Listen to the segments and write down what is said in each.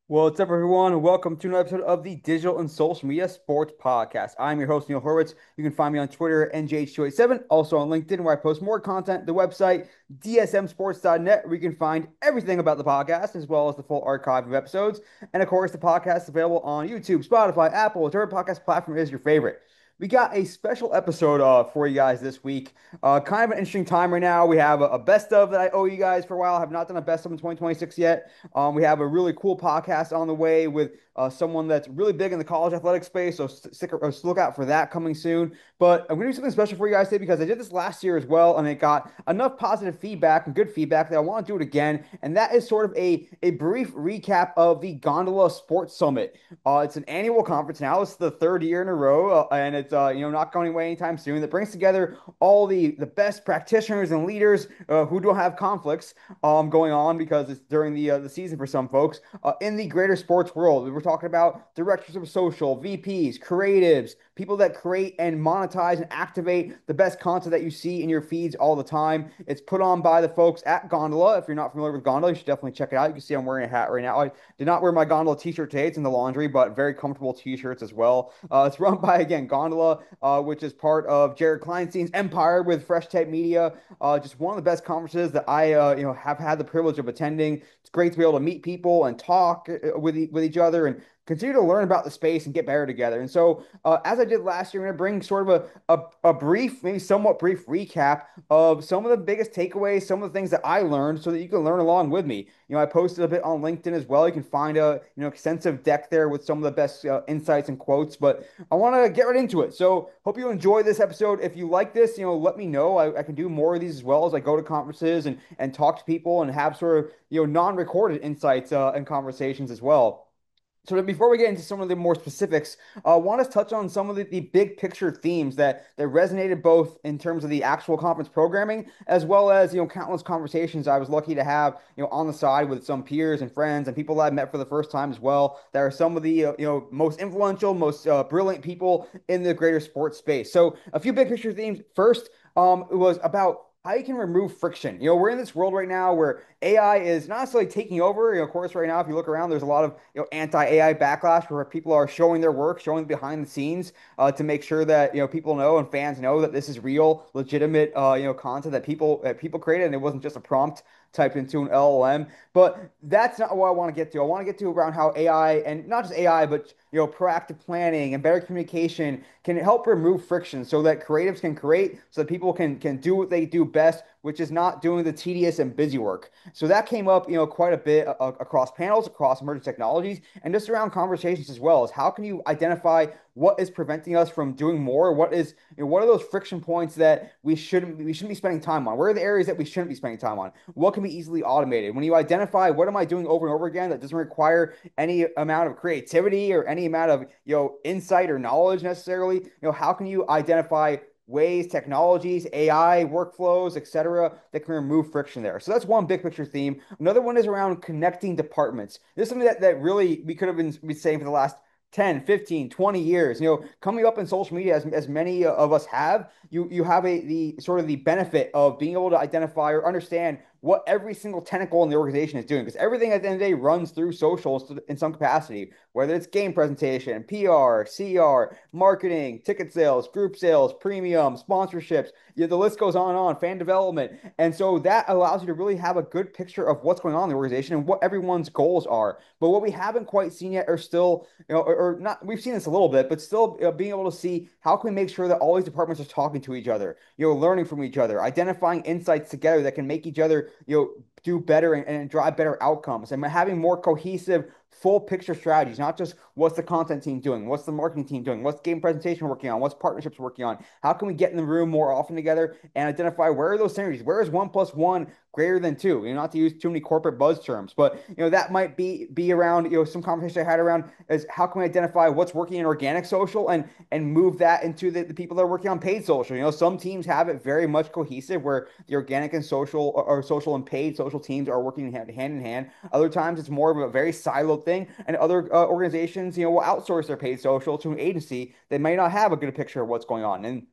What's up, everyone, and welcome to another episode of the Digital and Social Media Sports Podcast. I'm your host, Neil Horowitz. You can find me on Twitter, NJH287, also on LinkedIn, where I post more content, the website, dsmsports.net, where you can find everything about the podcast, as well as the full archive of episodes. And of course, the podcast is available on YouTube, Spotify, Apple, whichever podcast platform is your favorite. We got a special episode for you guys this week. Kind of an interesting time right now. We have a best of that I owe you guys for a while. I have not done a best of in 2026 yet. We have a really cool podcast on the way with someone that's really big in the college athletic space. So look out for that coming soon. But I'm going to do something special for you guys today because I did this last year as well, and it got enough positive feedback and good feedback that I want to do it again. And that is sort of a brief recap of the Gondola Sports Summit. It's an annual conference now. It's the third year in a row, and it's not going away anytime soon. That brings together all the best practitioners and leaders who don't have conflicts going on because it's during the season for some folks in the greater sports world. We were talking about directors of social, VPs, creatives, people that create and monetize and activate the best content that you see in your feeds all the time. It's put on by the folks at Gondola. If you're not familiar with Gondola, you should definitely check it out. You can see I'm wearing a hat right now. I did not wear my Gondola t-shirt today. It's in the laundry, but very comfortable t-shirts as well. It's run by, again, Gondola, which is part of Jared Kleinstein's empire with Fresh Tape Media. Just one of the best conferences that I have had the privilege of attending. It's great to be able to meet people and talk with each other and continue to learn about the space and get better together. And so, as I did last year, I'm going to bring sort of a brief, maybe somewhat brief recap of some of the biggest takeaways, some of the things that I learned so that you can learn along with me. I posted a bit on LinkedIn as well. You can find a extensive deck there with some of the best insights and quotes. But I want to get right into it. So hope you enjoy this episode. If you like this, let me know. I can do more of these as well as I go to conferences and talk to people and have sort of non-recorded insights and conversations as well. So before we get into some of the more specifics, I want to touch on some of the big picture themes that resonated both in terms of the actual conference programming as well as countless conversations I was lucky to have on the side with some peers and friends and people that I met for the first time as well. That are some of the most influential, most brilliant people in the greater sports space. So a few big picture themes. First, it was about how you can remove friction. We're in this world right now where AI is not necessarily taking over. Of course, right now, if you look around, there's a lot of anti-AI backlash where people are showing their work, showing behind the scenes to make sure that people know and fans know that this is real, legitimate content that people created, and it wasn't just a prompt typed into an LLM. But that's not what I want to get to. I want to get to around how AI and not just AI, but proactive planning and better communication can help remove friction so that creatives can create, so that people can do what they do best, which is not doing the tedious and busy work. So that came up, quite a bit across panels, across emerging technologies, and just around conversations as well. Is how can you identify what is preventing us from doing more? What are those friction points that we shouldn't be spending time on? Where are the areas that we shouldn't be spending time on? What can be easily automated? When you identify what am I doing over and over again that doesn't require any amount of creativity or any amount of insight or knowledge necessarily, how can you identify ways, technologies, AI, workflows, etc., that can remove friction there. So that's one big picture theme. Another one is around connecting departments. This is something that really we could have been saying for the last 10, 15, 20 years, coming up in social media as many of us have, you have the sort of the benefit of being able to identify or understand what every single tentacle in the organization is doing because everything at the end of the day runs through socials in some capacity, whether it's game presentation, PR, CR, marketing, ticket sales, group sales, premium, sponsorships, the list goes on and on, fan development. And so that allows you to really have a good picture of what's going on in the organization and what everyone's goals are. But what we haven't quite seen yet are still, or not, we've seen this a little bit, but still being able to see how can we make sure that all these departments are talking to each other, learning from each other, identifying insights together that can make each other, do better and drive better outcomes and having more cohesive full picture strategies, not just what's the content team doing, what's the marketing team doing, what's game presentation working on, what's partnerships working on, how can we get in the room more often together and identify where are those synergies, where is 1 + 1 greater than 2, not to use too many corporate buzz terms, but that might be around some conversation I had around is how can we identify what's working in organic social and move that into the people that are working on paid social. Some teams have it very much cohesive where the organic and social or social and paid social teams are working hand in hand. Other times it's more of a very siloed thing, and other organizations will outsource their paid social to an agency that may not have a good picture of what's going on. And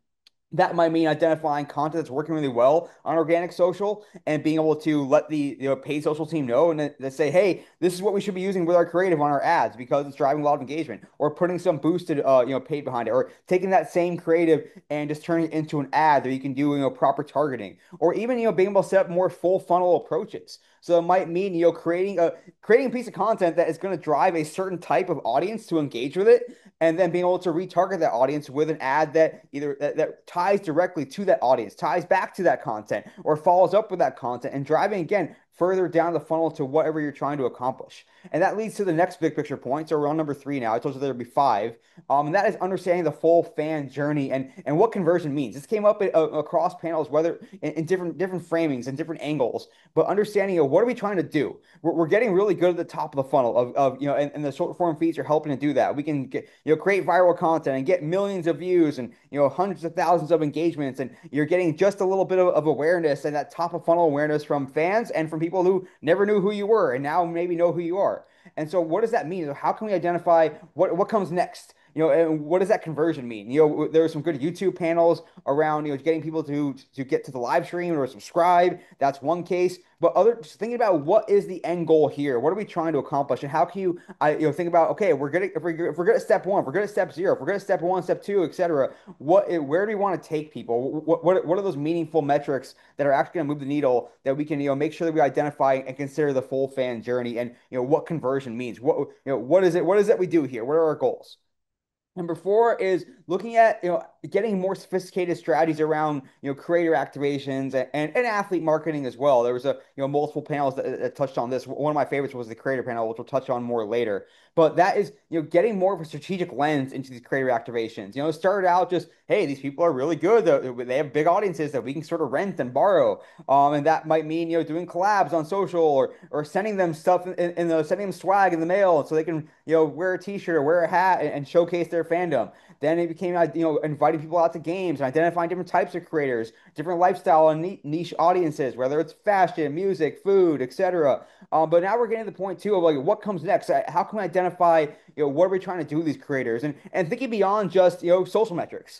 That might mean identifying content that's working really well on organic social and being able to let the paid social team know and then say, hey, this is what we should be using with our creative on our ads because it's driving a lot of engagement, or putting some boosted paid behind it, or taking that same creative and just turning it into an ad that you can do proper targeting, or even being able to set up more full funnel approaches. So it might mean creating a piece of content that is going to drive a certain type of audience to engage with it, and then being able to retarget that audience with an ad that that ties directly to that audience, ties back to that content, or follows up with that content, and driving again further down the funnel to whatever you're trying to accomplish. And that leads to the next big picture point. So we're on number three now. I told you there would be five. And that is understanding the full fan journey and what conversion means. This came up across panels, whether in different framings and different angles, but understanding what are we trying to do? We're getting really good at the top of the funnel and the short form feeds are helping to do that. We can get, create viral content and get millions of views and hundreds of thousands of engagements, and you're getting just a little bit of awareness and that top of funnel awareness from fans and from people who never knew who you were and now maybe know who you are. And so what does that mean? How can we identify what comes next? And what does that conversion mean? There are some good YouTube panels around, getting people to get to the live stream or subscribe. That's one case. But just thinking about what is the end goal here? What are we trying to accomplish? And how can think about, okay, if we're good at step one, if we're good at step zero, if we're good at step one, step two, etc. Where do we want to take people? What are those meaningful metrics that are actually going to move the needle that we can, make sure that we identify and consider the full fan journey, and what conversion means? What is it? What is it we do here? What are our goals? Number four is looking at getting more sophisticated strategies around creator activations and athlete marketing as well. There was a multiple panels that touched on this. One of my favorites was the creator panel, which we'll touch on more later. But that is getting more of a strategic lens into these creator activations. It started out just, hey, these people are really good. They have big audiences that we can sort of rent and borrow. And that might mean doing collabs on social, or sending them stuff sending them swag in the mail so they can wear a t-shirt or wear a hat and showcase their fandom. Then it became inviting people out to games and identifying different types of creators, different lifestyle and niche audiences, whether it's fashion, music, food, etc. But now we're getting to the point too of like what comes next. How can we identify what are we trying to do with these creators, and thinking beyond just social metrics.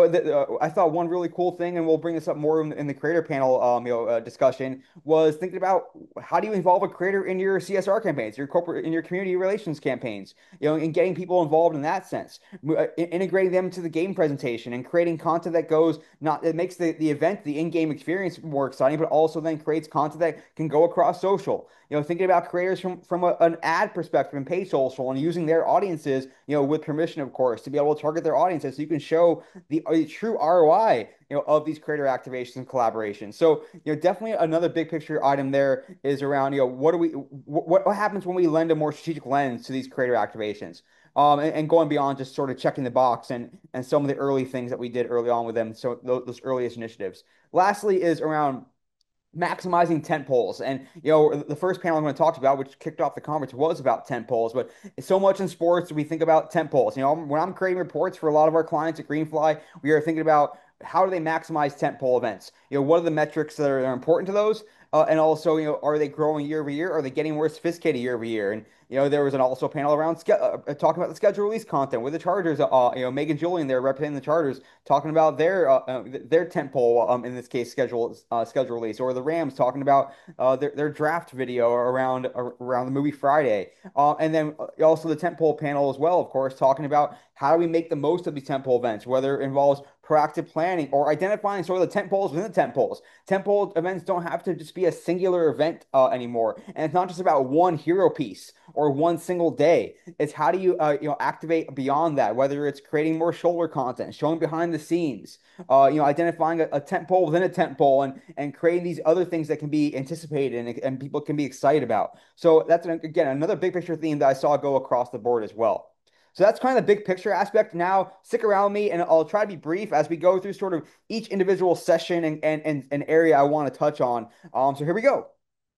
I thought one really cool thing, and we'll bring this up more in the creator panel discussion, was thinking about how do you involve a creator in your CSR campaigns, your corporate in your community relations campaigns, and getting people involved in that sense, integrating them to the game presentation and creating content that goes not that makes the event, the in-game experience more exciting, but also then creates content that can go across social. Thinking about creators from an ad perspective and paid social, and using their audiences, with permission, of course, to be able to target their audiences so you can show the true ROI, of these creator activations and collaborations. So, definitely another big picture item there is around, what happens when we lend a more strategic lens to these creator activations. And going beyond just sort of checking the box and some of the early things that we did early on with them. So those earliest initiatives. Lastly is around maximizing tent poles. And the first panel I'm going to talk about, which kicked off the conference, was about tent poles. But so much in sports we think about tent poles. When I'm creating reports for a lot of our clients at Greenfly, we are thinking about how do they maximize tent pole events. What are the metrics that are important to those? And also, are they growing year over year? Are they getting more sophisticated year over year? And there was an also panel around talking about the schedule release content with the Chargers. Megan Julian there representing the Chargers, talking about their tentpole, in this case schedule release, or the Rams talking about their draft video around the movie Friday. And then also the tentpole panel as well, of course, talking about how do we make the most of these tentpole events, whether it involves proactive planning or identifying sort of the tent poles within the tent poles. Tentpole events don't have to just be a singular event anymore, and it's not just about one hero piece or one single day. It's how do you activate beyond that, whether it's creating more shoulder content, showing behind the scenes, identifying a tent pole within a tent pole, and creating these other things that can be anticipated and people can be excited about. So that's again another big picture theme that I saw go across the board as well. So that's kind of the big picture aspect. Now, stick around with me, and I'll try to be brief as we go through sort of each individual session and area I want to touch on. So here we go.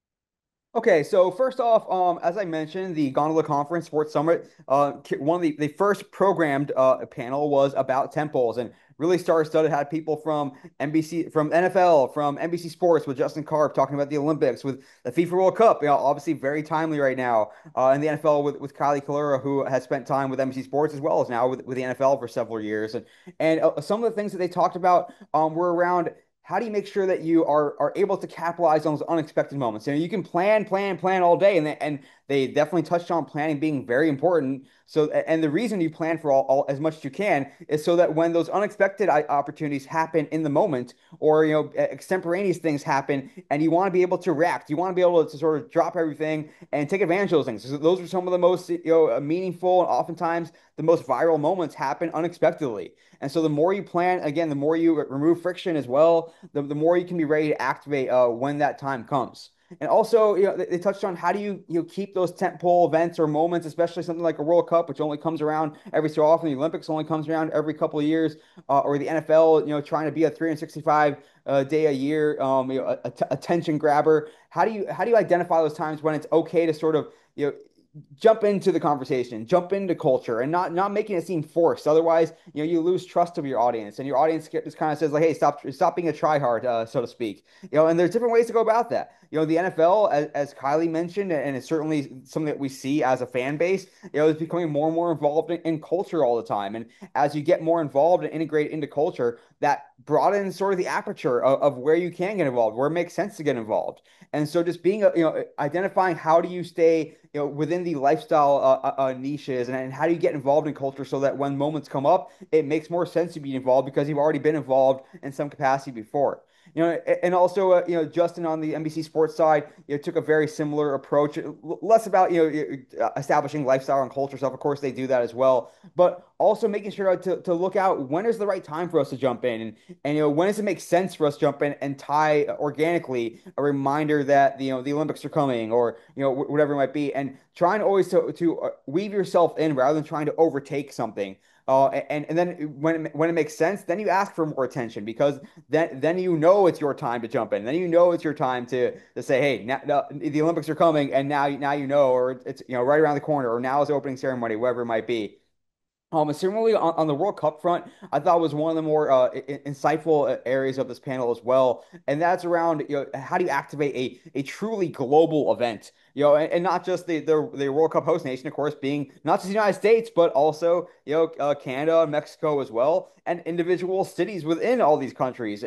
Okay, so first off, as I mentioned, the Gondola Conference Sports Summit, one of the first programmed panel was about tent poles, and really star-studded. Had people from NBC, from NFL, from NBC Sports with Justin Karp talking about the Olympics, with the FIFA World Cup. Obviously very timely right now. In the NFL with Kylie Kalura, who has spent time with NBC Sports as well as now with the NFL for several years. And some of the things that they talked about were around how do you make sure that you are able to capitalize on those unexpected moments? You can plan all day, and they definitely touched on planning being very important. So, and the reason you plan for all as much as you can is so that when those unexpected opportunities happen in the moment, or extemporaneous things happen, and you want to be able to react, you want to be able to sort of drop everything and take advantage of those things. So those are some of the most meaningful and oftentimes the most viral moments happen unexpectedly. And so the more you plan, again, the more you remove friction as well, the more you can be ready to activate when that time comes. And also, they touched on how do you keep those tentpole events or moments, especially something like a World Cup, which only comes around every so often. The Olympics only comes around every couple of years, or the NFL, trying to be a 365 day a year, attention grabber. How do you identify those times when it's okay to sort of jump into the conversation, jump into culture, and not making it seem forced. Otherwise, you lose trust of your audience, and your audience just kind of says like, "Hey, stop being a tryhard," so to speak. And there's different ways to go about that. The NFL, as Kylie mentioned, and it's certainly something that we see as a fan base, is becoming more and more involved in culture all the time. And as you get more involved and integrate into culture, that broadens sort of the aperture of where you can get involved, where it makes sense to get involved. And so just being, identifying how do you stay, within the lifestyle niches, and how do you get involved in culture so that when moments come up, it makes more sense to be involved because you've already been involved in some capacity before. And also, Justin on the NBC Sports side, took a very similar approach, less about, establishing lifestyle and culture stuff. Of course, they do that as well, but also making sure to look out when is the right time for us to jump in, and when does it make sense for us to jump in and tie organically a reminder that the Olympics are coming, or whatever it might be, and trying always to weave yourself in rather than trying to overtake something. And then when it makes sense, then you ask for more attention because then it's your time to jump in. Then it's your time to say, hey, now, the Olympics are coming, and now or it's right around the corner, or now is the opening ceremony, whatever it might be. And similarly on the World Cup front, I thought was one of the more insightful areas of this panel as well, and that's around how do you activate a truly global event, and not just the World Cup host nation, of course, being not just the United States, but also Canada and Mexico as well, and individual cities within all these countries,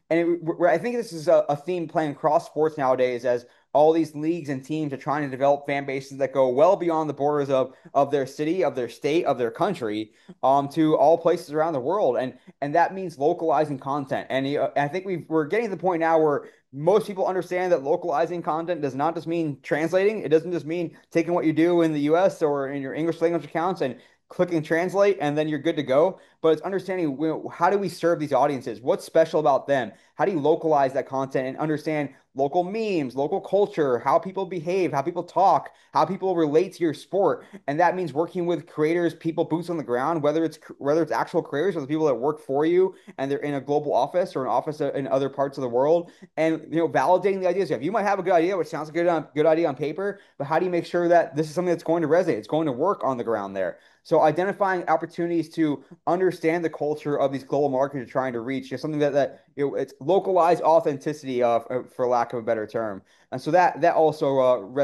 I think this is a theme playing across sports nowadays as all these leagues and teams are trying to develop fan bases that go well beyond the borders of their city, of their state, of their country, to all places around the world, and that means localizing content. And I think we're getting to the point now where most people understand that localizing content does not just mean translating. It doesn't just mean taking what you do in the U.S. or in your English language accounts and clicking translate and then you're good to go. But it's understanding how do we serve these audiences? What's special about them? How do you localize that content and understand local memes, local culture, how people behave, how people talk, how people relate to your sport? And that means working with creators, people, boots on the ground, whether it's actual creators or the people that work for you and they're in a global office or an office in other parts of the world, and validating the ideas you have. You might have a good idea, which sounds like a good idea on paper, but how do you make sure that this is something that's going to resonate? It's going to work on the ground there. So identifying opportunities to understand the culture of these global markets you're trying to reach is something that it's localized authenticity of, for lack of a better term. And so that also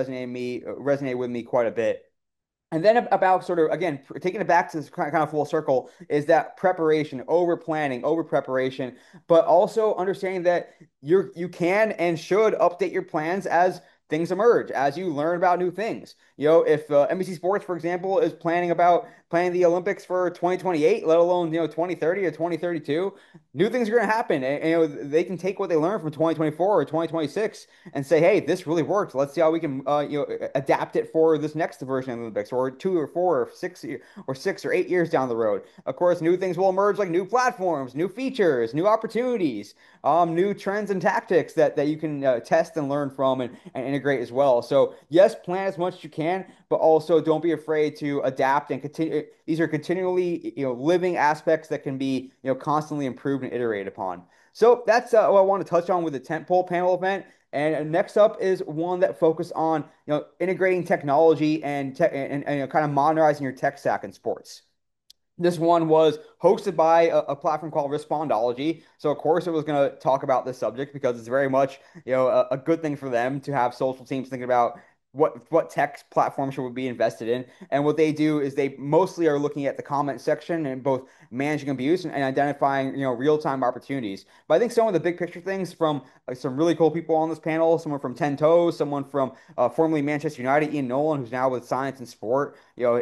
resonated with me quite a bit. And then about sort of again taking it back to this kind of full circle is that preparation, over planning, over preparation, but also understanding that you can and should update your plans as things emerge, as you learn about new things. If NBC Sports, for example, is planning the Olympics for 2028, let alone 2030 or 2032, new things are going to happen. And they can take what they learned from 2024 or 2026 and say, hey, this really worked. Let's see how we can adapt it for this next version of the Olympics, or 2 or 4 or 6 or 8 years down the road. Of course, new things will emerge, like new platforms, new features, new opportunities, new trends and tactics that you can test and learn from and integrate as well. So yes, plan as much as you can, but also don't be afraid to adapt and continue. These are continually living aspects that can be constantly improved and iterated upon. So that's what I want to touch on with the tentpole panel event. And next up is one that focused on integrating technology and kind of modernizing your tech stack in sports. This one was hosted by a platform called Respondology. So of course it was going to talk about this subject because it's very much, a good thing for them to have social teams thinking about what tech platform should we be invested in. And what they do is they mostly are looking at the comment section and both managing abuse and identifying, real-time opportunities. But I think some of the big picture things from some really cool people on this panel, someone from Ten Toes, someone from formerly Manchester United, Ian Nolan, who's now with Science and Sport,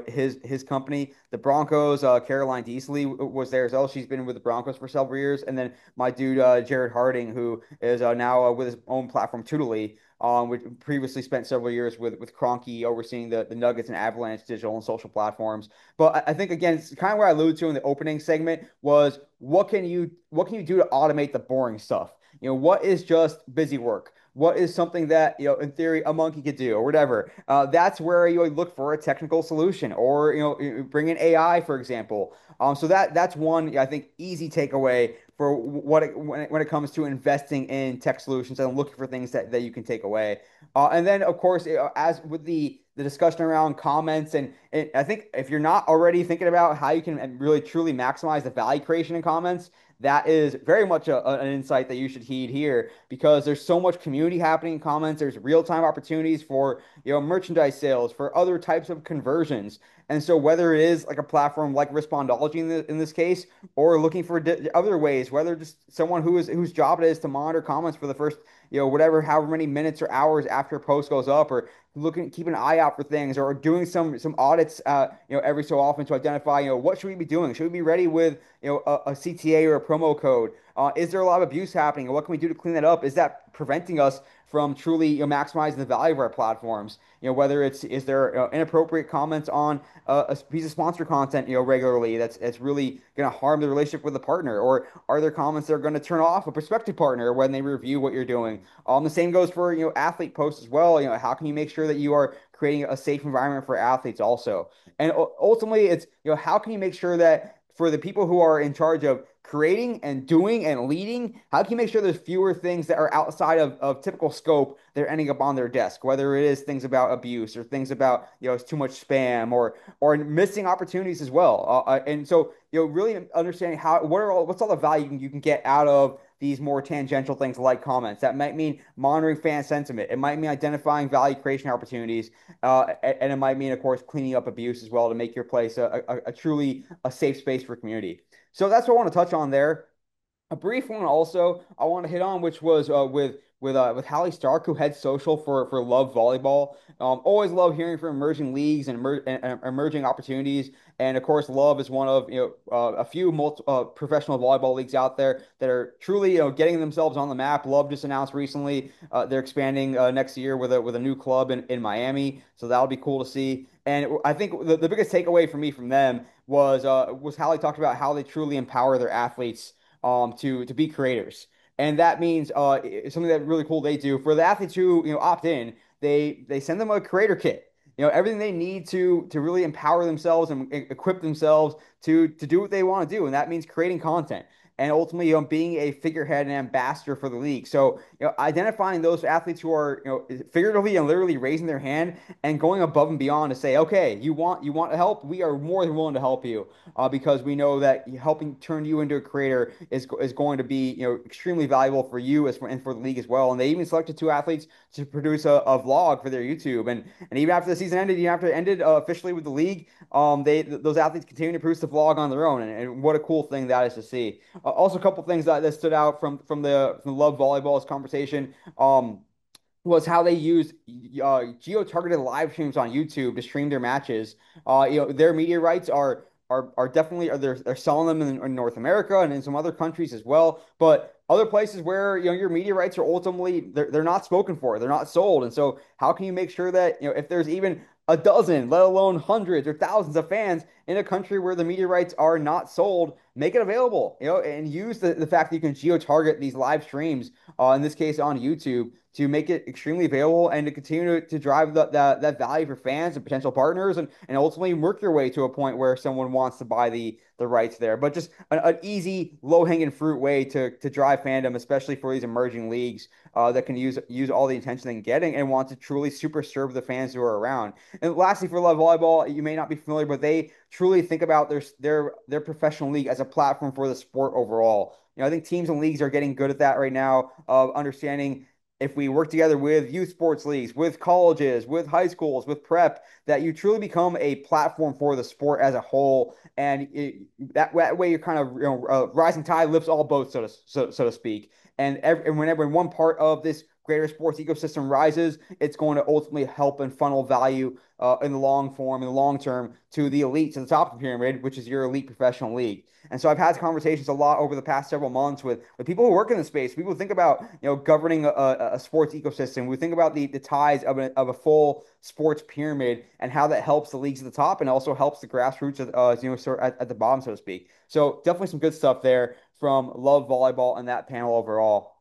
his company, the Broncos. Caroline Deasley was there as well. She's been with the Broncos for several years, and then my dude Jared Harding, who is now with his own platform, Toodly. Which previously spent several years with Kroenke overseeing the Nuggets and Avalanche digital and social platforms. But I think again, it's kind of what I alluded to in the opening segment was what can you do to automate the boring stuff? What is just busy work? What is something that, in theory, a monkey could do or whatever? That's where you look for a technical solution, or bring in AI, for example. So that's one, I think, easy takeaway for when it comes to investing in tech solutions and looking for things that you can take away. And then, of course, as with the discussion around comments, and I think if you're not already thinking about how you can really truly maximize the value creation in comments, that is very much an insight that you should heed here because there's so much community happening in comments. There's real-time opportunities for merchandise sales, for other types of conversions. And so whether it is like a platform like Respondology in this case, or looking for other ways, whether just someone whose job it is to monitor comments for the first whatever however many minutes or hours after a post goes up, or keep an eye out for things, or doing some audits every so often to identify what should we be doing? Should we be ready with a CTA or a promo code? Is there a lot of abuse happening, and what can we do to clean that up? Is that preventing us from truly maximizing the value of our platforms? Whether is there inappropriate comments on a piece of sponsor content regularly that's really going to harm the relationship with the partner, or are there comments that are going to turn off a prospective partner when they review what you're doing? The same goes for athlete posts as well. How can you make sure that you are creating a safe environment for athletes also? And ultimately, it's how can you make sure that for the people who are in charge of creating and doing and leading, how can you make sure there's fewer things that are outside of typical scope that are ending up on their desk, whether it is things about abuse or things about it's too much spam, or missing opportunities as well. And so really understanding what's all the value you can get out of these more tangential things like comments. That might mean monitoring fan sentiment. It might mean identifying value creation opportunities, and it might mean, of course, cleaning up abuse as well to make your place a truly a safe space for community. So that's what I want to touch on there. A brief one also I want to hit on, which was with Hallie Stark, who heads social for Love Volleyball. Always love hearing from emerging leagues and emerging opportunities. And of course, Love is one of a few professional volleyball leagues out there that are truly getting themselves on the map. Love just announced recently they're expanding next year with a new club in Miami, so that'll be cool to see. And I think the biggest takeaway for me from them was how they talked about how they truly empower their athletes to be creators. And that means it's something that really cool they do for the athletes who opt in. They send them a creator kit. Everything they need to really empower themselves and equip themselves to do what they want to do, and that means creating content and ultimately being a figurehead and ambassador for the league. So identifying those athletes who are figuratively and literally raising their hand and going above and beyond to say, okay, you want to help, we are more than willing to help you, because we know that helping turn you into a creator is going to be extremely valuable for you and for the league as well. And they even selected two athletes to produce a vlog for their YouTube, and even after the season ended, even after it ended officially with the league, those athletes continue to produce the vlog on their own, and what a cool thing that is to see. Also, a couple things that stood out from the Love Volleyball's conversation. Was how they use geo-targeted live streams on YouTube to stream their matches. Their media rights are definitely they're selling them in North America and in some other countries as well. But other places where your media rights are ultimately they're not spoken for, they're not sold. And so how can you make sure that if there's even a dozen, let alone hundreds or thousands of fans in a country where the media rights are not sold, make it available, and use the fact that you can geo-target these live streams, in this case on YouTube, to make it extremely available and to continue to drive that value for fans and potential partners and ultimately work your way to a point where someone wants to buy the rights there. But just an easy, low-hanging fruit way to drive fandom, especially for these emerging leagues that can use all the attention they can get and want to truly super serve the fans who are around. And lastly, for Love Volleyball, you may not be familiar, but they truly think about their professional league as a platform for the sport overall. I think teams and leagues are getting good at that right now of understanding if we work together with youth sports leagues, with colleges, with high schools, with prep, that you truly become a platform for the sport as a whole. And that way, you're kind of rising tide lifts all boats, so to speak. And whenever one part of this greater sports ecosystem rises, it's going to ultimately help and funnel value in the long form, in the long term, to the elite, to the top of the pyramid, which is your elite professional league. And so I've had conversations a lot over the past several months with people who work in the space. People who think about governing a sports ecosystem. We think about the ties of a full sports pyramid and how that helps the leagues at the top and also helps the grassroots sort of at the bottom, so to speak. So definitely some good stuff there from Love Volleyball and that panel overall.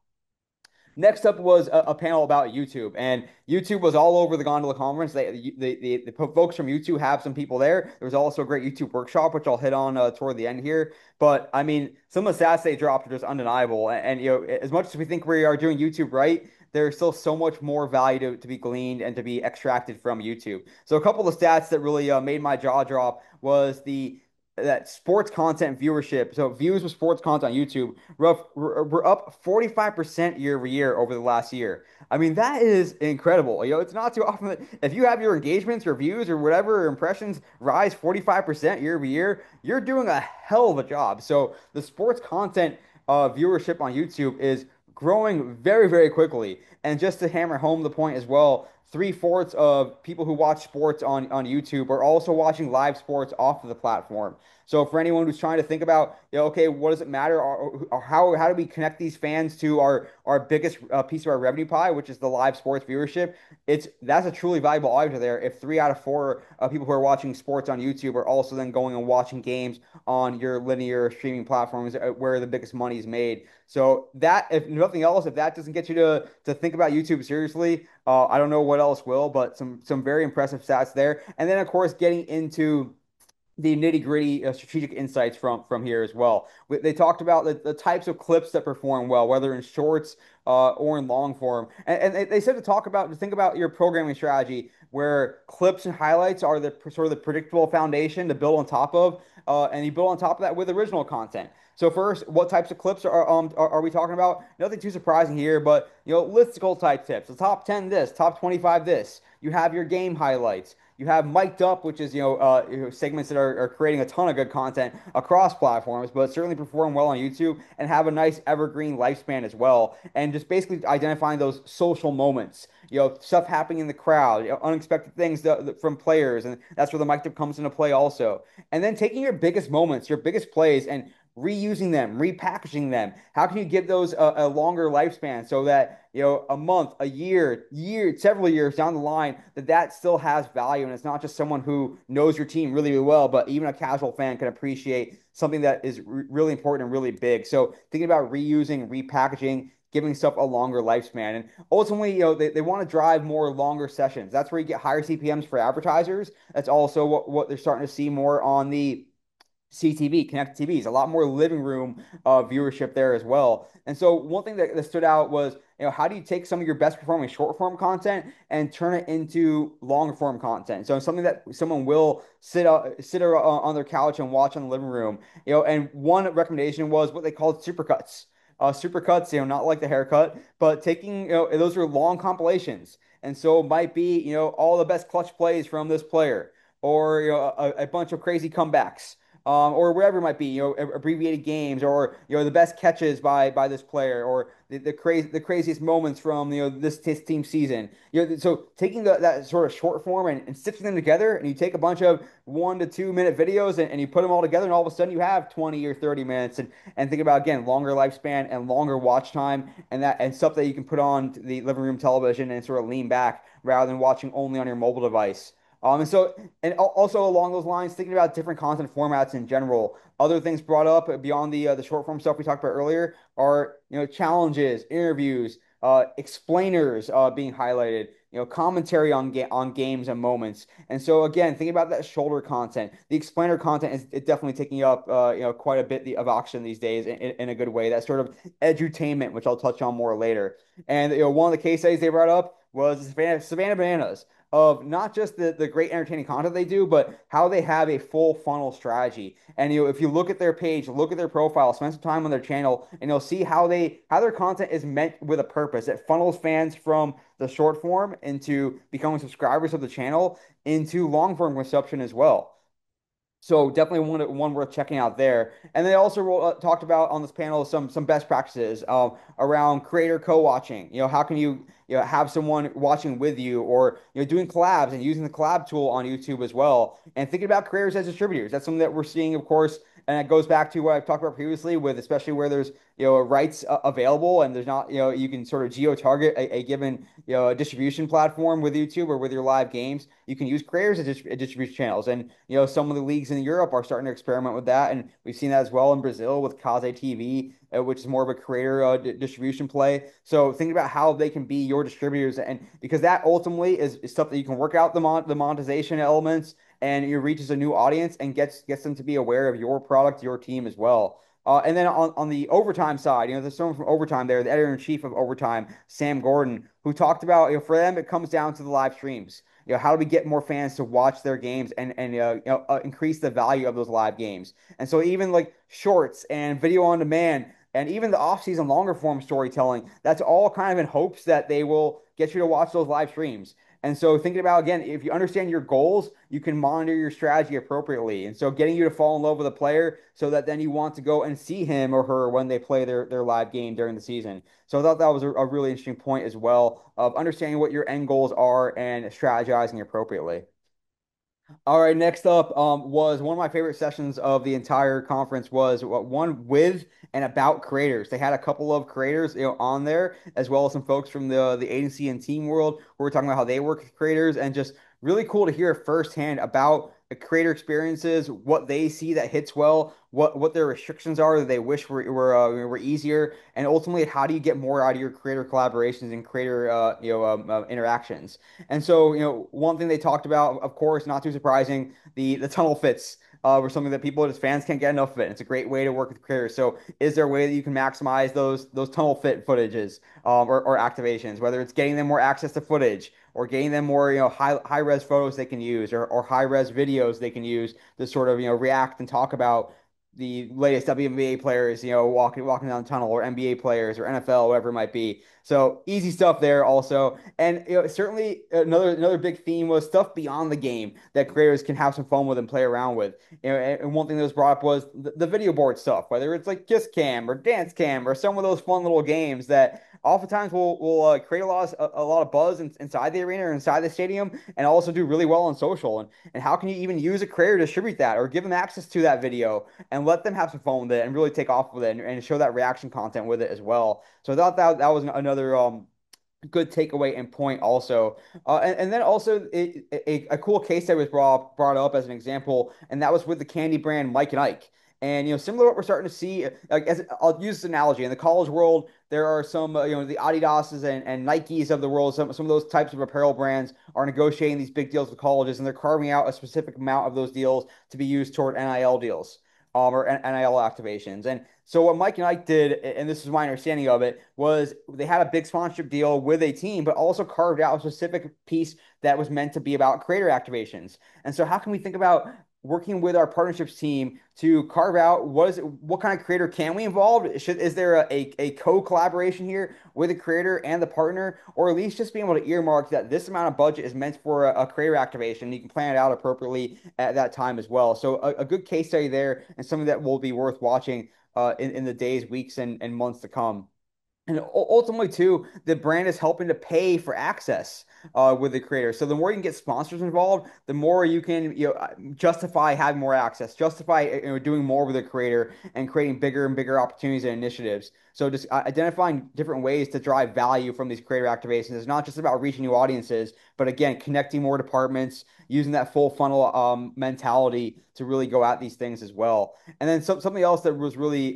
Next up was a panel about YouTube, and YouTube was all over the Gondola Conference. The folks from YouTube have some people there. There was also a great YouTube workshop, which I'll hit on toward the end here. But I mean, some of the stats they dropped are just undeniable. And as much as we think we are doing YouTube right, there's still so much more value to be gleaned and to be extracted from YouTube. So a couple of stats that really made my jaw drop was the that sports content viewership. So views with sports content on YouTube we're up 45% year over year over the last year. I mean, that is incredible. It's not too often that if you have your engagements or views or whatever impressions rise 45% year over year, you're doing a hell of a job. So the sports content viewership on YouTube is growing very, very quickly. And just to hammer home the point as well, three-fourths of people who watch sports on YouTube are also watching live sports off of the platform. So for anyone who's trying to think about, okay, what does it matter, or how do we connect these fans to our biggest piece of our revenue pie, which is the live sports viewership? That's a truly valuable audience there. If 3 out of 4 people who are watching sports on YouTube are also then going and watching games on your linear streaming platforms where the biggest money is made. So that, if nothing else, if that doesn't get you to think about YouTube seriously, I don't know what else will, but some very impressive stats there. And then of course getting into the nitty gritty strategic insights from here as well. They talked about the types of clips that perform well, whether in shorts or in long form. And they said to think about your programming strategy where clips and highlights are the sort of the predictable foundation to build on top of, and you build on top of that with original content. So first, what types of clips are we talking about? Nothing too surprising here, but listicle type tips. The top 10 this, top 25 this. You have your game highlights. You have mic'd up, which is segments that are creating a ton of good content across platforms, but certainly perform well on YouTube and have a nice evergreen lifespan as well. And just basically identifying those social moments, stuff happening in the crowd, unexpected things from players, and that's where the mic up comes into play also. And then taking your biggest moments, your biggest plays, and reusing them, repackaging them. How can you give those a longer lifespan so that a month, a year, several years down the line that still has value and it's not just someone who knows your team really, really well, but even a casual fan can appreciate something that is really important and really big. So thinking about reusing, repackaging, giving stuff a longer lifespan. And ultimately, they want to drive more longer sessions. That's where you get higher CPMs for advertisers. That's also what they're starting to see more on the CTV, connected TVs, a lot more living room viewership there as well. And so one thing that stood out was, how do you take some of your best performing short form content and turn it into longer form content? So something that someone will sit on their couch and watch in the living room. And one recommendation was what they called supercuts. Supercuts, not like the haircut, but taking, those are long compilations. And so it might be, all the best clutch plays from this player, or a bunch of crazy comebacks, or wherever it might be, abbreviated games, or the best catches by this player, or the craziest moments from this team season. So taking that sort of short form and stitching them together, and you take a bunch of 1 to 2 minute videos and you put them all together, and all of a sudden you have 20 or 30 minutes, and think about again longer lifespan and longer watch time, and stuff that you can put on the living room television and sort of lean back rather than watching only on your mobile device. Also along those lines, thinking about different content formats in general. Other things brought up beyond the short form stuff we talked about earlier are challenges, interviews, explainers being highlighted, commentary on games and moments. And so again, thinking about that shoulder content, the explainer content is definitely taking up quite a bit of oxygen these days in a good way. That sort of edutainment, which I'll touch on more later. And one of the case studies they brought up was Savannah Bananas, of not just the great entertaining content they do, but how they have a full funnel strategy. And if you look at their page, look at their profile, spend some time on their channel, and you'll see how their content is meant with a purpose. It funnels fans from the short form into becoming subscribers of the channel into long form consumption as well. So definitely one worth checking out there. And they also talked about on this panel some best practices around creator co-watching. How can you have someone watching with you, or doing collabs and using the collab tool on YouTube as well, and thinking about creators as distributors. That's something that we're seeing, of course, and it goes back to what I've talked about previously, with especially where there's rights available, and there's not you can sort of geo target a given a distribution platform with YouTube or with your live games. You can use creators as distribution channels, and some of the leagues in Europe are starting to experiment with that, and we've seen that as well in Brazil with Kaze TV, which is more of a creator distribution play. So thinking about how they can be your distributors, and because that ultimately is stuff that you can work out the monetization elements, and it reaches a new audience and gets them to be aware of your product, your team as well. And then on the overtime side, there's someone from Overtime there, the editor in chief of Overtime, Sam Gordon, who talked about, for them, it comes down to the live streams. How do we get more fans to watch their games and increase the value of those live games? And so even like shorts and video on demand and even the off-season longer form storytelling, that's all kind of in hopes that they will get you to watch those live streams. And so thinking about, again, if you understand your goals, you can monitor your strategy appropriately. And so getting you to fall in love with a player so that then you want to go and see him or her when they play their live game during the season. So I thought that was a really interesting point as well, of understanding what your end goals are and strategizing appropriately. All right, next up was one of my favorite sessions of the entire conference, was one with and about creators. They had a couple of creators, on there, as well as some folks from the agency and team world who were talking about how they work with creators, and just really cool to hear firsthand about the creator experiences, what they see that hits well, what their restrictions are that they wish were easier, and ultimately how do you get more out of your creator collaborations and creator interactions. And so, one thing they talked about, of course, not too surprising, the tunnel fits were something that people, as fans, can't get enough of it. It's a great way to work with creators. So, is there a way that you can maximize those tunnel fit footages or activations, whether it's getting them more access to footage, or getting them more, high res photos they can use, or high res videos they can use to sort of, react and talk about the latest WNBA players, walking down the tunnel, or NBA players, or NFL, whatever it might be. So easy stuff there also. And certainly another big theme was stuff beyond the game that creators can have some fun with and play around with. And one thing that was brought up was the video board stuff, whether it's like Kiss Cam or Dance Cam or some of those fun little games that oftentimes will create a lot of buzz inside the arena or inside the stadium, and also do really well on social. And how can you even use a creator to distribute that, or give them access to that video and let them have some fun with it and really take off with it, and show that reaction content with it as well. So I thought that was another good takeaway and point also. And then also a cool case that was brought up as an example, and that was with the candy brand Mike and Ike. And similar to what we're starting to see, like, as I'll use this analogy, in the college world, there are some the Adidas's and Nikes of the world. Some of those types of apparel brands are negotiating these big deals with colleges, and they're carving out a specific amount of those deals to be used toward NIL deals, or NIL activations. And so what Mike and Ike did, and this is my understanding of it, was they had a big sponsorship deal with a team, but also carved out a specific piece that was meant to be about creator activations. And so how can we think about working with our partnerships team to carve out what kind of creator can we involve? Is there a co-collaboration here with the creator and the partner, or at least just being able to earmark that this amount of budget is meant for a creator activation? You can plan it out appropriately at that time as well. So a good case study there, and something that will be worth watching in the days, weeks, and months to come. And ultimately, too, the brand is helping to pay for access with the creator. So the more you can get sponsors involved, the more you can justify having more access, justify doing more with the creator, and creating bigger and bigger opportunities and initiatives. So just identifying different ways to drive value from these creator activations is not just about reaching new audiences, but again, connecting more departments, using that full funnel mentality to really go at these things as well. And then something else that was really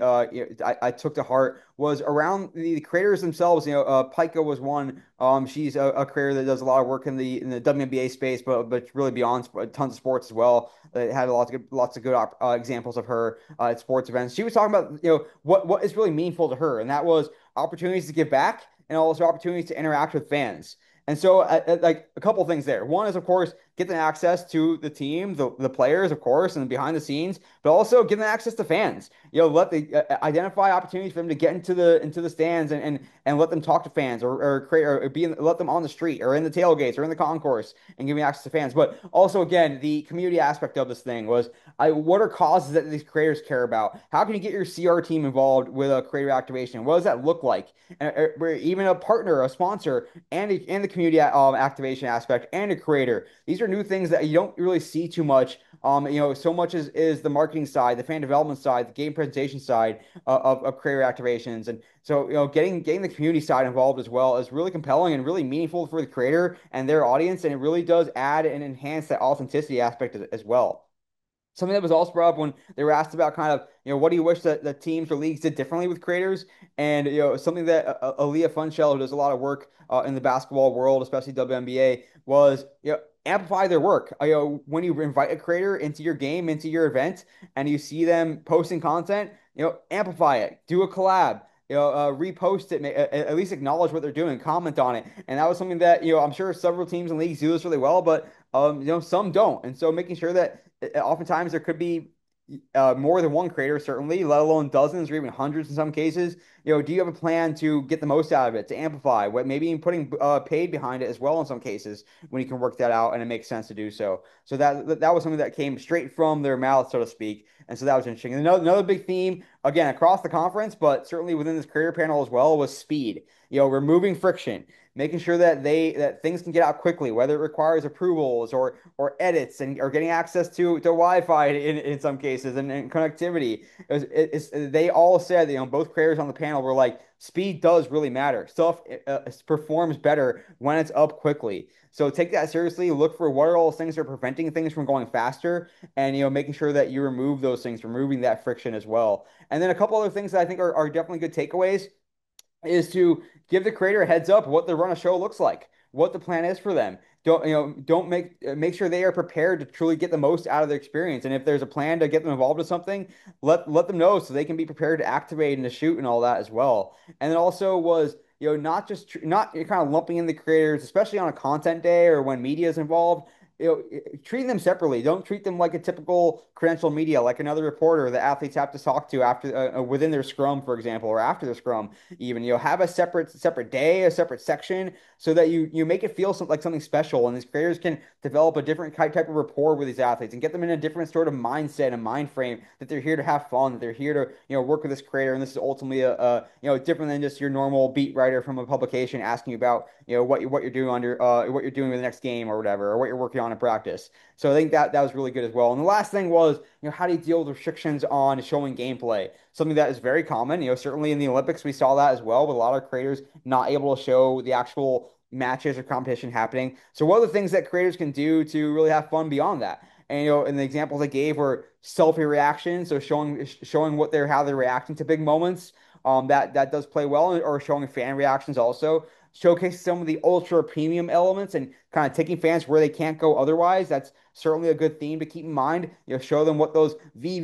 I took to heart was around the creators themselves. Pica was one. She's a creator that does a lot of work in the WNBA space, but really beyond tons of sports as well. It had lots of good examples of her at sports events. She was talking about what is really meaningful to her, and that was opportunities to give back and also opportunities to interact with fans. And so, like a couple things there. One is, of course, get them access to the team, the players, of course, and behind the scenes, but also give them access to fans. Let the identify opportunities for them to get into the stands and let them talk to fans or create or let them on the street or in the tailgates or in the concourse and give me access to fans. But also, again, the community aspect of this thing was what are causes that these creators care about? How can you get your CR team involved with a creator activation? What does that look like? Even a partner, a sponsor, and the community activation aspect and a creator. These are new things that you don't really see too much. So much is the marketing side, the fan development side, the game presentation side of creator activations, and so getting the community side involved as well is really compelling and really meaningful for the creator and their audience, and it really does add and enhance that authenticity aspect as well. Something that was also brought up when they were asked about kind of, what do you wish that the teams or leagues did differently with creators? And, something that Aaliyah Funchal, who does a lot of work in the basketball world, especially WNBA, was, amplify their work. When you invite a creator into your game, into your event, and you see them posting content, amplify it, do a collab. Repost it, at least acknowledge what they're doing, comment on it. And that was something that, I'm sure several teams and leagues do this really well, but some don't. And so making sure that oftentimes there could be more than one creator, certainly, let alone dozens or even hundreds in some cases. Do you have a plan to get the most out of it, to amplify? What maybe even putting paid behind it as well in some cases when you can work that out and it makes sense to do so. So that was something that came straight from their mouth, so to speak. And so that was interesting. And another big theme, again, across the conference, but certainly within this career panel as well, was speed. Removing friction, making sure that things can get out quickly, whether it requires approvals or edits or getting access to Wi-Fi in some cases and connectivity. They all said, both creators on the panel were like, speed does really matter. Stuff performs better when it's up quickly. So take that seriously. Look for what are all those things that are preventing things from going faster, and making sure that you remove those things, removing that friction as well. And then a couple other things that I think are definitely good takeaways is to give the creator a heads up what the run of show looks like, what the plan is for them. Don't make sure they are prepared to truly get the most out of their experience. And if there's a plan to get them involved with something, let them know so they can be prepared to activate and to shoot and all that as well. And then also was not just not kind of lumping in the creators, especially on a content day or when media is involved. Treating them separately. Don't treat them like a typical credential media, like another reporter that athletes have to talk to after within their scrum, for example, or after their scrum. Even have a separate day, a separate section, so that you make it feel like something special, and these creators can develop a different type of rapport with these athletes and get them in a different sort of mindset and mind frame that they're here to have fun, that they're here to work with this creator, and this is ultimately different than just your normal beat writer from a publication asking you about what you're doing what you're doing with the next game or whatever, or what you're working on in practice. So I think that was really good as well. And the last thing was, how do you deal with restrictions on showing gameplay? Something that is very common. Certainly in the Olympics we saw that as well, with a lot of creators not able to show the actual matches or competition happening. So what are the things that creators can do to really have fun beyond that? And and the examples I gave were selfie reactions, so showing how they're reacting to big moments. That does play well, or showing fan reactions also. Showcase some of the ultra premium elements and kind of taking fans where they can't go otherwise. That's certainly a good theme to keep in mind. Show them what those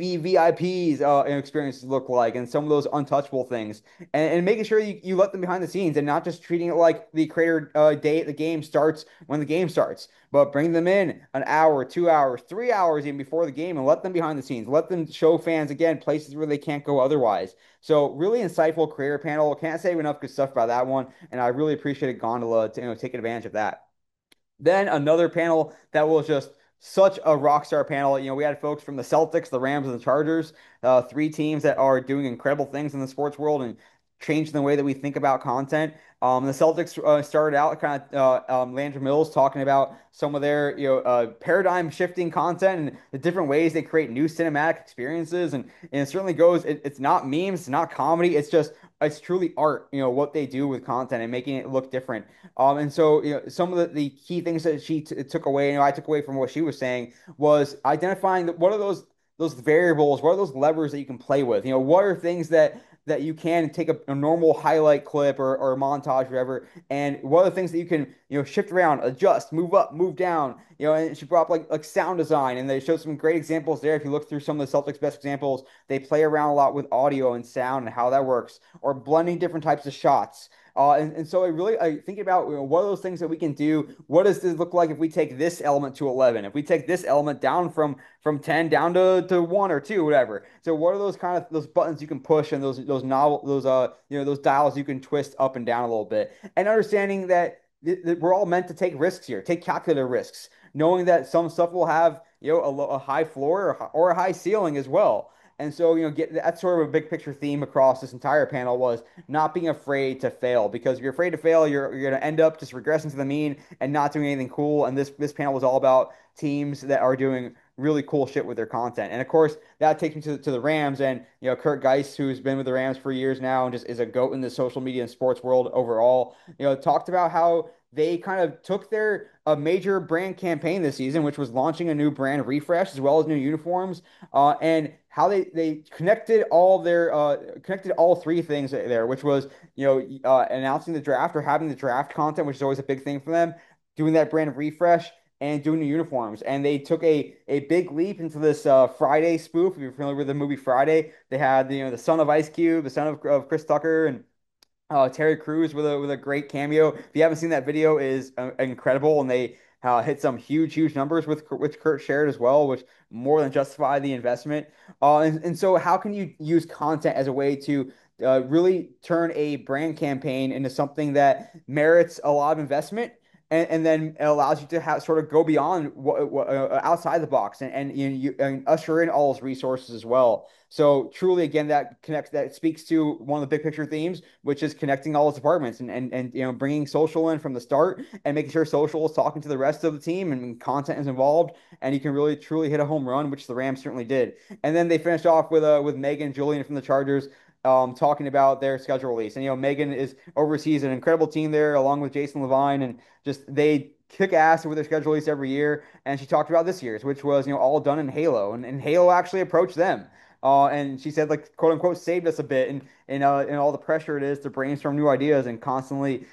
VVVIPs experiences look like and some of those untouchable things, and making sure you let them behind the scenes and not just treating it like the creator day at the game starts when the game starts, but bring them in an hour, 2 hours, 3 hours even before the game and let them behind the scenes. Let them show fans again places where they can't go otherwise. So really insightful creator panel. Can't say enough good stuff about that one, and I really appreciated Gondola taking advantage of that. Then another panel that was just such a rock star panel. We had folks from the Celtics, the Rams, and the Chargers, three teams that are doing incredible things in the sports world and changing the way that we think about content. The Celtics started out kind of Landry Mills talking about some of their paradigm shifting content and the different ways they create new cinematic experiences, and it certainly goes. It's not memes, it's not comedy. It's just it's truly art, what they do with content and making it look different. And so, some of the key things that she t took away, I took away from what she was saying was identifying that what are those variables, what are those levers that you can play with? What are things that you can take a normal highlight clip or a montage, or whatever, and what are the things that you can, shift around, adjust, move up, move down, and she brought up like sound design, and they showed some great examples there. If you look through some of the Celtics best examples, they play around a lot with audio and sound and how that works, or blending different types of shots. And so I think about, what are those things that we can do? What does this look like if we take this element to 11? If we take this element down from 10 down to 1 or 2, whatever. So what are those kind of those buttons you can push, and those novel those those dials you can twist up and down a little bit, and understanding that we're all meant to take risks here, take calculated risks, knowing that some stuff will have, a high floor or a high ceiling as well. And so, get that's sort of a big picture theme across this entire panel was not being afraid to fail, because if you're afraid to fail, you're going to end up just regressing to the mean and not doing anything cool. And this panel was all about teams that are doing really cool shit with their content. And of course, that takes me to the Rams, and Kurt Geist, who's been with the Rams for years now and just is a goat in the social media and sports world overall. Talked about how they kind of took their a major brand campaign this season, which was launching a new brand refresh as well as new uniforms, and how they connected all three things there, which was announcing the draft or having the draft content, which is always a big thing for them, doing that brand refresh, and doing the uniforms. And they took a big leap into this Friday spoof. If you're familiar with the movie Friday, they had the son of Ice Cube, the son of Chris Tucker, and Terry Crews with a great cameo. If you haven't seen that video, is incredible, and they hit some huge numbers with which Kurt shared as well, which more than justify the investment. And so how can you use content as a way to really turn a brand campaign into something that merits a lot of investment? And then it allows you to have sort of go beyond what outside the box, and and usher in all those resources as well. So truly, again, that speaks to one of the big picture themes, which is connecting all those departments, and bringing social in from the start, and making sure social is talking to the rest of the team and content is involved, and you can really truly hit a home run, which the Rams certainly did. And then they finished off with Megan and Julian from the Chargers. Talking about their schedule release, and Megan is oversees an incredible team there along with Jason Levine, and just they kick ass with their schedule release every year. And she talked about this year's, which was all done in Halo, and Halo actually approached them. And she said, like, quote unquote, saved us a bit in all the pressure it is to brainstorm new ideas and constantly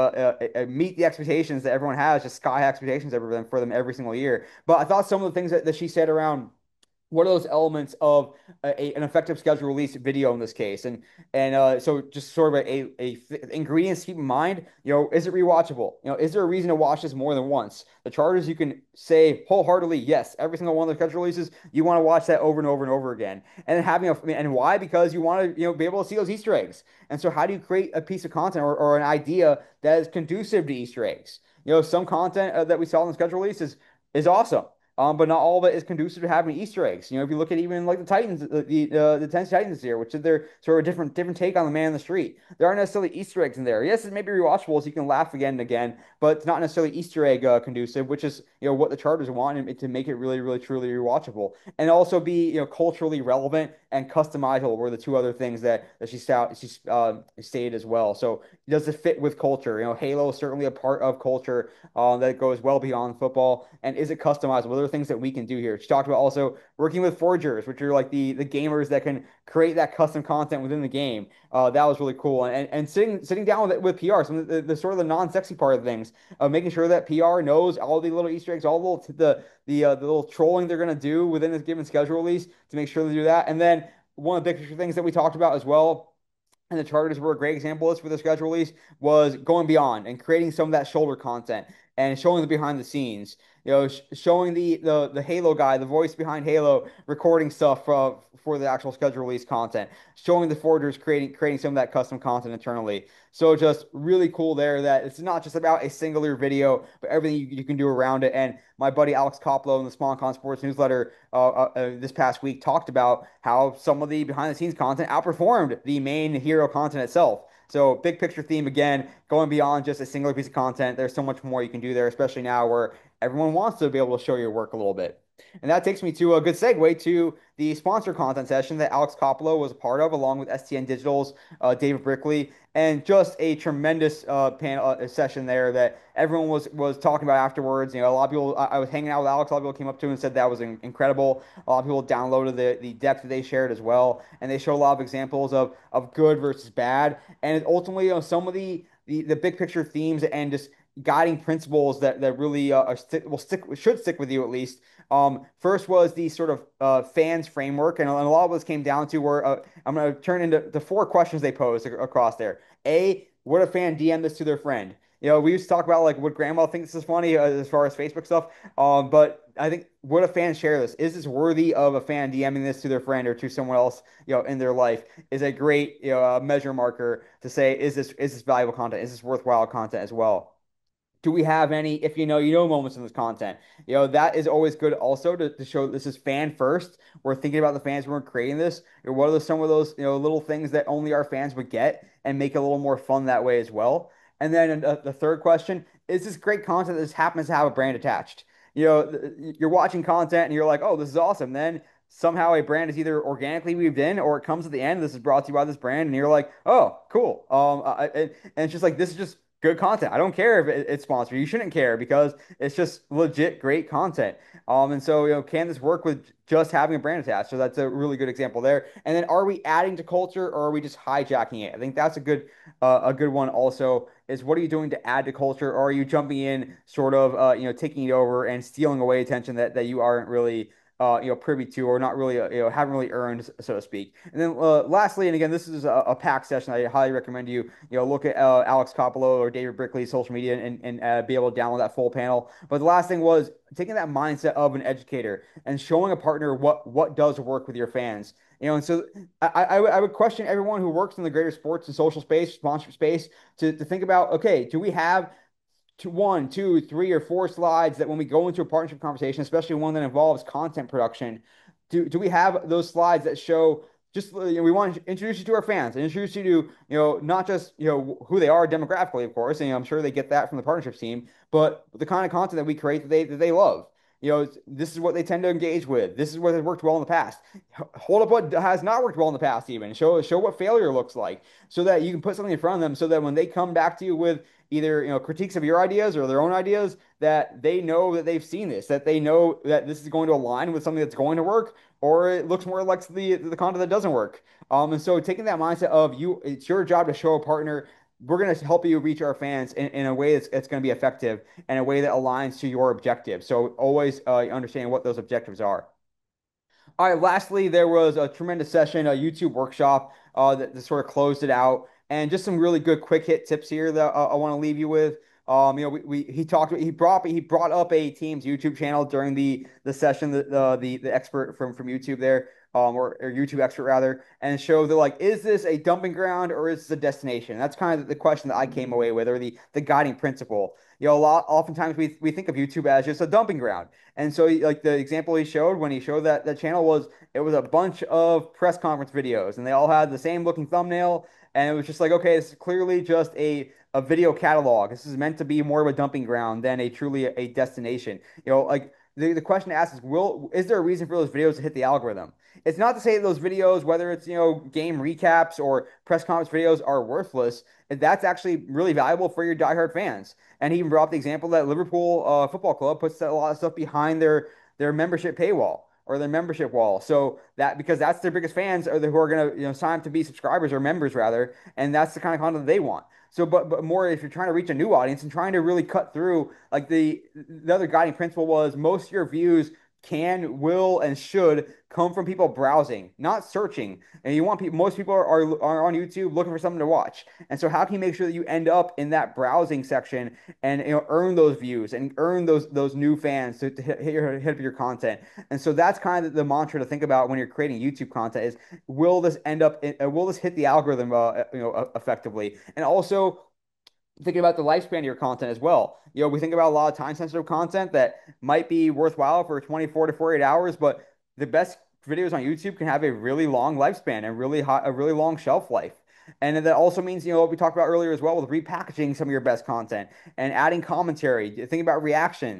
meet the expectations that everyone has, just sky high expectations for them every single year. But I thought some of the things that she said around what are those elements of an effective schedule release video in this case, and so just sort of ingredients to keep in mind. Is it rewatchable? Is there a reason to watch this more than once? The Chargers, you can say wholeheartedly yes, every single one of their schedule releases, you want to watch that over and over and over again. And then and why? Because you want to be able to see those Easter eggs. And so how do you create a piece of content, or an idea that is conducive to Easter eggs? Some content that we saw in the schedule release is awesome. But not all of it is conducive to having Easter eggs. If you look at even like the Titans, the Tennessee Titans this year, which is their sort of different take on the man in the street. There aren't necessarily Easter eggs in there. Yes, it may be rewatchable, so you can laugh again and again, but it's not necessarily Easter egg conducive, which is what the Chargers want, and to make it really, really, truly rewatchable, and also be culturally relevant and customizable were the two other things that she stated as well. So does it fit with culture? Halo is certainly a part of culture that goes well beyond football. And is it customizable? There are things that we can do here. She talked about also working with forgers, which are like the gamers that can create that custom content within the game. That was really cool. And sitting down with PR, some of the sort of the non-sexy part of things, making sure that PR knows all the little Easter eggs, all the little the little trolling they're gonna do within this given schedule release to make sure they do that. And then one of the big things that we talked about as well, and the Chargers were a great example of this for the schedule release, was going beyond and creating some of that shoulder content and showing the behind the scenes. Showing the Halo guy, the voice behind Halo, recording stuff for the actual schedule release content. Showing the forgers creating some of that custom content internally. So just really cool there that it's not just about a singular video, but everything you can do around it. And my buddy Alex Koplo in the SpawnCon Sports newsletter this past week talked about how some of the behind the scenes content outperformed the main hero content itself. So big picture theme again, going beyond just a singular piece of content. There's so much more you can do there, especially now where everyone wants to be able to show your work a little bit. And that takes me to a good segue to the sponsor content session that Alex Coppola was a part of, along with STN Digital's David Brickley, and just a tremendous panel session there that everyone was talking about afterwards. A lot of people. I was hanging out with Alex. A lot of people came up to him and said that was incredible. A lot of people downloaded the deck that they shared as well, and they showed a lot of examples of good versus bad, and ultimately, some of the big picture themes and just guiding principles that really should stick with you at least. First was the sort of fans framework, and a lot of this came down to where I'm going to turn into the four questions they posed across there. A, would a fan DM this to their friend? We used to talk about like would grandma think this is funny as far as Facebook stuff. But I think would a fan share this? Is this worthy of a fan DMing this to their friend or to someone else, in their life? Is a great, measure marker to say is this valuable content? Is this worthwhile content as well? Do we have any, if moments in this content? That is always good also to show this is fan first. We're thinking about the fans when we're creating this. Or what are some of those, little things that only our fans would get and make it a little more fun that way as well? And then the third question, is this great content that just happens to have a brand attached? You're watching content and you're like, oh, this is awesome. Then somehow a brand is either organically weaved in or it comes at the end. This is brought to you by this brand, and you're like, oh, cool. And it's just like this is just good content. I don't care if it's sponsored. You shouldn't care because it's just legit great content. And so, can this work with just having a brand attached? So that's a really good example there. And then, are we adding to culture or are we just hijacking it? I think that's a good one. Also, is what are you doing to add to culture, or are you jumping in, sort of, taking it over and stealing away attention that you aren't really privy to or not really, haven't really earned, so to speak. And then lastly, and again, this is a packed session. I highly recommend you look at Alex Coppola or David Brickley's social media and be able to download that full panel. But the last thing was taking that mindset of an educator and showing a partner what does work with your fans. And so I would question everyone who works in the greater sports and social space, sponsorship space, to think about, okay, do we have one, two, three, or four slides that when we go into a partnership conversation, especially one that involves content production, do we have those slides that show just, we want to introduce you to our fans and introduce you to, not just, who they are demographically, of course, and I'm sure they get that from the partnerships team, but the kind of content that we create that they love. This is what they tend to engage with. This is what has worked well in the past. Hold up what has not worked well in the past, even show what failure looks like, so that you can put something in front of them, so that when they come back to you with either critiques of your ideas or their own ideas, that they know that they've seen this, that they know that this is going to align with something that's going to work, or it looks more like the content that doesn't work. And so taking that mindset of it's your job to show a partner. We're going to help you reach our fans in a way that's going to be effective and a way that aligns to your objectives. So always understanding what those objectives are. All right, lastly, there was a tremendous session, a YouTube workshop that sort of closed it out, and just some really good quick hit tips here that I want to leave you with. He brought up a team's YouTube channel during the session, the expert from YouTube there, or YouTube expert rather, and show that, like, is this a dumping ground or is this a destination? That's kind of the question that I came away with, or the guiding principle. Oftentimes we think of YouTube as just a dumping ground. And so, like the example he showed when he showed that channel was it was a bunch of press conference videos, and they all had the same looking thumbnail, and it was just like, okay, this is clearly just a video catalog. This is meant to be more of a dumping ground than truly a destination. Like the question to ask is there a reason for those videos to hit the algorithm? It's not to say that those videos, whether it's game recaps or press conference videos, are worthless. That's actually really valuable for your diehard fans. And he even brought up the example that Liverpool Football Club puts a lot of stuff behind their membership paywall or their membership wall. So that because that's their biggest fans are who are going to sign up to be subscribers or members rather, and that's the kind of content they want. So, but more if you're trying to reach a new audience and trying to really cut through, like the other guiding principle was most of your views can, will, and should come from people browsing, not searching. And you want people, most people are on YouTube looking for something to watch. And so how can you make sure that you end up in that browsing section and earn those views and earn those new fans to hit up your content? And so that's kind of the mantra to think about when you're creating YouTube content is will this end up will this hit the algorithm effectively? And also thinking about the lifespan of your content as well. We think about a lot of time sensitive content that might be worthwhile for 24 to 48 hours, but the best videos on YouTube can have a really long lifespan and a really long shelf life. And that also means, what we talked about earlier as well with repackaging some of your best content and adding commentary, thinking about reactions.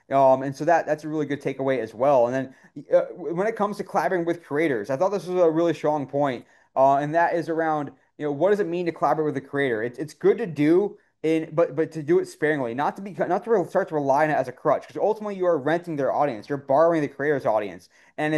And so that's a really good takeaway as well. And then when it comes to collaborating with creators, I thought this was a really strong point. And that is around, what does it mean to collaborate with a creator? It's good to do but to do it sparingly, not to start to rely on it as a crutch, because ultimately you are renting their audience, you're borrowing the creator's audience, and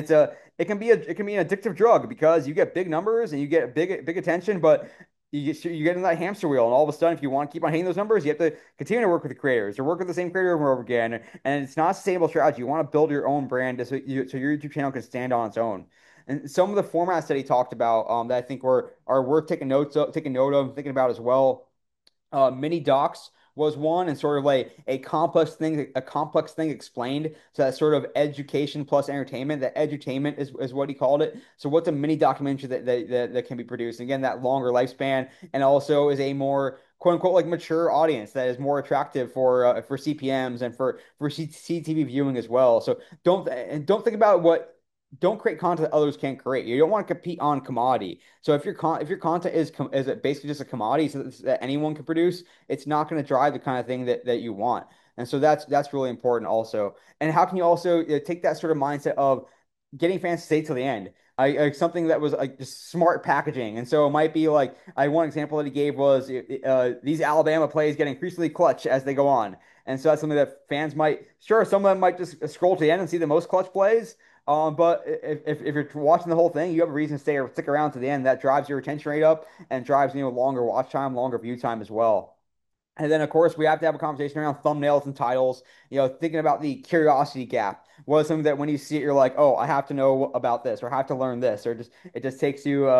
it can be an addictive drug because you get big numbers and you get big attention, but you get in that hamster wheel, and all of a sudden, if you want to keep on hitting those numbers, you have to continue to work with the creators or work with the same creator over and over again, and it's not a sustainable strategy. You want to build your own brand so your YouTube channel can stand on its own. And some of the formats that he talked about that I think are worth taking note of, thinking about as well. Mini docs was one, and sort of like a complex thing explained. So that sort of education plus entertainment. That edutainment is what he called it. So what's a mini documentary that can be produced? And again, that longer lifespan, and also is a more quote unquote like mature audience that is more attractive for CPMs and for CTV viewing as well. So don't think about what don't create content that others can't create. You don't want to compete on commodity. So if your content is basically just a commodity that anyone can produce, it's not going to drive the kind of thing that you want. And so that's really important also. And how can you also take that sort of mindset of getting fans to stay till the end? Something that was like just smart packaging. And so it might be like one example that he gave was these Alabama plays get increasingly clutch as they go on. And so that's something that fans might, sure, some of them might just scroll to the end and see the most clutch plays. But if you're watching the whole thing, you have a reason to stay or stick around to the end. That drives your retention rate up and drives, longer watch time, longer view time as well. And then, of course, we have to have a conversation around thumbnails and titles. Thinking about the curiosity gap was something that when you see it, you're like, oh, I have to know about this, or I have to learn this, or just it just takes you,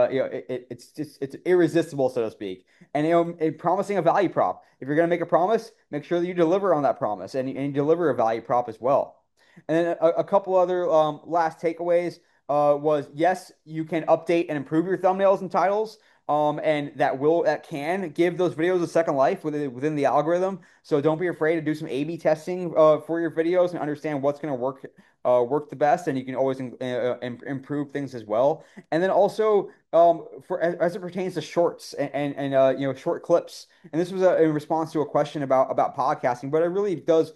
it's irresistible, so to speak. And promising a value prop. If you're going to make a promise, make sure that you deliver on that promise and you deliver a value prop as well. And then a couple other last takeaways was yes, you can update and improve your thumbnails and titles. And that can give those videos a second life within the algorithm. So don't be afraid to do some A/B testing for your videos and understand what's going to work the best, and you can always improve things as well. And then also for as it pertains to shorts and short clips. And this was in response to a question about podcasting, but it really does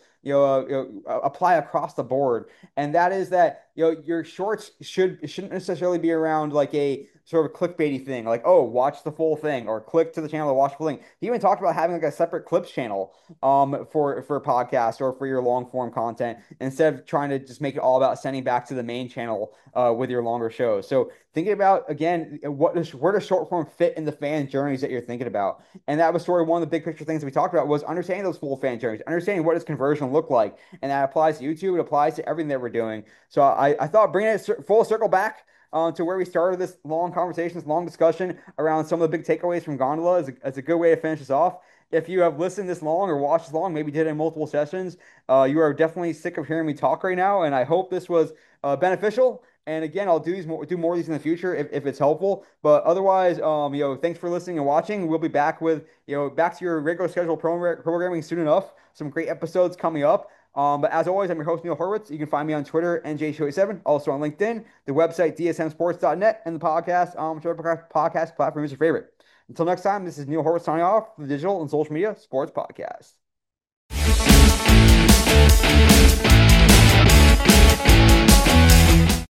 apply across the board. And that is that your shorts shouldn't necessarily be around like a sort of clickbaity thing, like, oh, watch the full thing or click to the channel to watch the full thing. He even talked about having like a separate clips channel for podcasts or for your long form content instead of trying to just make it all about sending back to the main channel with your longer shows. So thinking about again where does short form fit in the fan journeys that you're thinking about. And that was sort of one of the big picture things that we talked about was understanding those full fan journeys, understanding what does conversion look like. And that applies to YouTube, it applies to everything that we're doing. So I thought bringing it full circle back to where we started this long conversation, this long discussion around some of the big takeaways from Gondola is a good way to finish this off. If you have listened this long or watched this long, maybe did it in multiple sessions, you are definitely sick of hearing me talk right now. And I hope this was beneficial. And again, I'll do more of these in the future if it's helpful. But otherwise, thanks for listening and watching. We'll be back with, back to your regular schedule programming soon enough. Some great episodes coming up. But as always, I'm your host, Neil Horwitz. You can find me on Twitter, NJ287, also on LinkedIn, the website, dsmsports.net, and the podcast, whichever podcast platform is your favorite. Until next time, this is Neil Horwitz signing off for the Digital and Social Media Sports Podcast.